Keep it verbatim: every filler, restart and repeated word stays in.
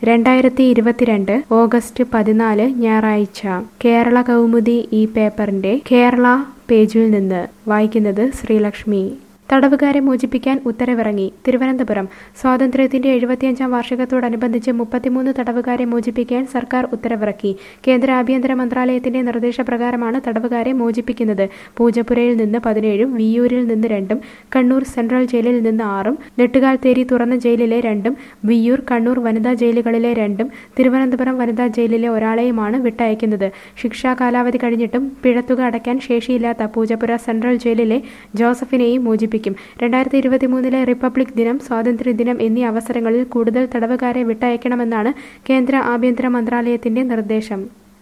രണ്ടായിരത്തി ഇരുപത്തിരണ്ട് ഓഗസ്റ്റ് പതിനാല് ഞായറാഴ്ച കേരള കൗമുദി ഈ പേപ്പറിന്റെ കേരള പേജിൽ നിന്ന് വായിക്കുന്നത് ശ്രീലക്ഷ്മി. തടവുകാരെ മോചിപ്പിക്കാൻ ഉത്തരവിറങ്ങി. തിരുവനന്തപുരം. സ്വാതന്ത്ര്യത്തിന്റെ എഴുപത്തിയഞ്ചാം വാർഷികത്തോടനുബന്ധിച്ച് മുപ്പത്തിമൂന്ന് തടവുകാരെ മോചിപ്പിക്കാൻ സർക്കാർ ഉത്തരവിറക്കി. കേന്ദ്ര ആഭ്യന്തര മന്ത്രാലയത്തിന്റെ നിർദ്ദേശപ്രകാരമാണ് തടവുകാരെ മോചിപ്പിക്കുന്നത്. പൂജപ്പുരയിൽ നിന്ന് പതിനേഴും വിയ്യൂരിൽ നിന്ന് രണ്ടും കണ്ണൂർ സെൻട്രൽ ജയിലിൽ നിന്ന് ആറും നെട്ടുകാൽത്തേരി തുറന്ന ജയിലിലെ രണ്ടും വിയ്യൂർ കണ്ണൂർ വനിതാ ജയിലുകളിലെ രണ്ടും തിരുവനന്തപുരം വനിതാ ജയിലിലെ ഒരാളെയുമാണ് വിട്ടയക്കുന്നത്. ശിക്ഷാ കാലാവധി കഴിഞ്ഞിട്ടും പിഴത്തുക അടയ്ക്കാൻ ശേഷിയില്ലാത്ത പൂജപ്പുര സെൻട്രൽ ജയിലിലെ ജോസഫിനെയും മോചിപ്പിക്കും. രണ്ടായിരത്തി ഇരുപത്തിമൂന്നിലെ റിപ്പബ്ലിക് ദിനം, സ്വാതന്ത്ര്യദിനം എന്നീ അവസരങ്ങളിൽ കൂടുതൽ തടവുകാരെ വിട്ടയക്കണമെന്നാണ് കേന്ദ്ര ആഭ്യന്തര മന്ത്രാലയത്തിന്റെ നിർദ്ദേശം.